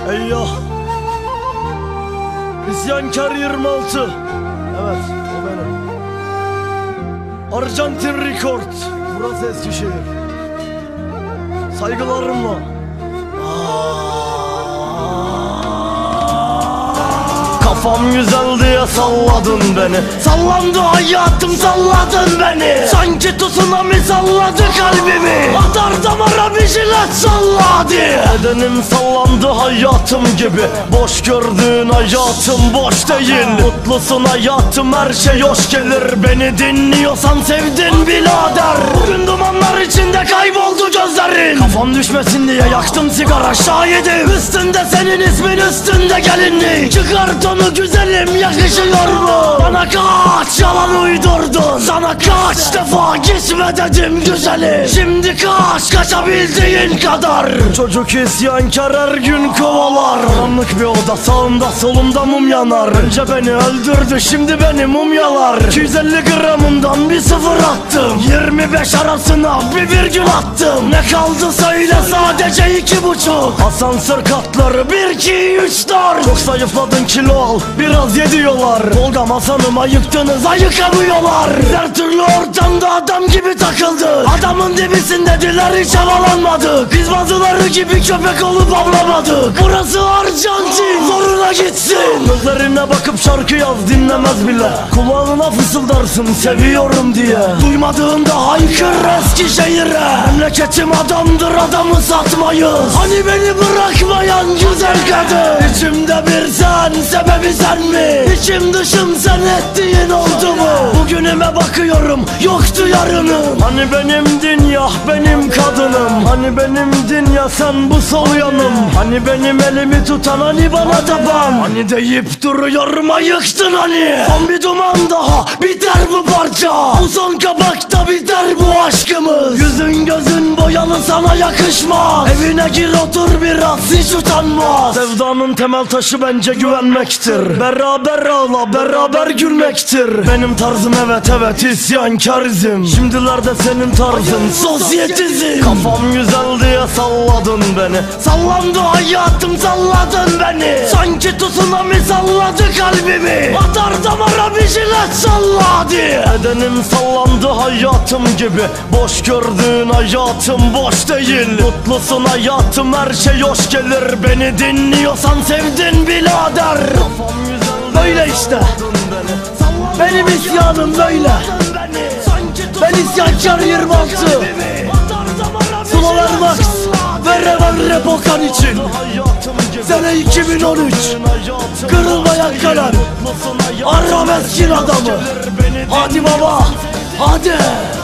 Eyvah. İsyankar 26. Evet, o benim. Arjantin Record. Burası Eskişehir. Saygılarımla. Kafam güzel diye salladın beni. Sallandı hayatım, salladın beni. Sanki tsunami salladı kalbimi. Atar damara bir jilet salladı. Bedenim sallandı hayatım gibi. Boş gördüğün hayatım boş değil. Mutlusun hayatım, her şey hoş gelir. Beni dinliyorsan sevdin birader. Bugün dumanlar içinde kayboldu gözlerin. Kafam düşmesin diye yaktım sigara şahidim. Üstünde senin ismin, üstünde gelinlik. Çıkart onu güzelim, yakışıyor mu? Bana kaç yalan uydurdun. Sana kaç defa gitme dedim güzelim. Şimdi kaçabildiğin kadar. Çocuk isyankar her gün kovalar. Karanlık bir oda, sağımda solumda mum yanar. Önce beni öldürdü, şimdi beni mumyalar. 250 gramından bir sıfır attım. 25 arasına bir virgül attım. Ne kaldı söyle, sadece 2,5. Asansör katları 1, 2, 3, 4. Çok zayıfladın, kilo al, biraz ye diyorlar. Tolga Hasan'ım ayıktınız, ayıkamıyorlar. Her türlü ortamda adam gibi takıldı. Adamın dibisin dediler, hiç havalanmadık. Biz bazıları gibi köpek olup avlamadık. Burası Arjantin, zoruna gitsin. Gözlerine bakıp şarkı yaz, dinlemez bile. Kulağına fısıldarsın seviyorum diye. Duymadığında haykır Eskişehir'e. Memleketim adamdır, adamı satmayız. Hani beni bırakmayan güzel kadın. İçimde bir sen, sebebi sen mi? İçim dışım sen ettiğin oldu mu? Bugünüme bakıyorum, yoktu yarınım. Hani benim dünya, benim kadınım. Hani benim dünya, sen bu sol yanım. Hani benim elimi tutan, hani bana taban. Hani deyip duruyorum, ayıktın hani. Son bir duman daha, biter bu parça. Bu son kabakta biter bu aşkımız. Yüzün gözün boyalı, sana yakışmaz. Evine gir otur biraz, hiç utanmaz. Sevdanın temel taşı bence güvenmektir. Beraber ağla, beraber gülmektir. Benim tarzım evet isyankarizm. Şimdilerde senin tarzın sosyetizm. Kafam güzel diye salladın beni. Sallandı hayatım, salladın beni. Sanki tsunami salladı kalbimi. Atar damara bir jilet salladı. Bedenim sallandı hayatım gibi. Boş gördüğün hayatım boş değil. Mutlusun hayatım, her şey hoş gelir. Beni dinliyorsan sevdin birader. Kafam güzel böyle işte. Benim isyanım böyle. Ben isyankar 26. Slower Max ve Rap Okan için. Sene 2013. Kırılmayan kalem. Arabeskin adamı. Hadi baba, hadi.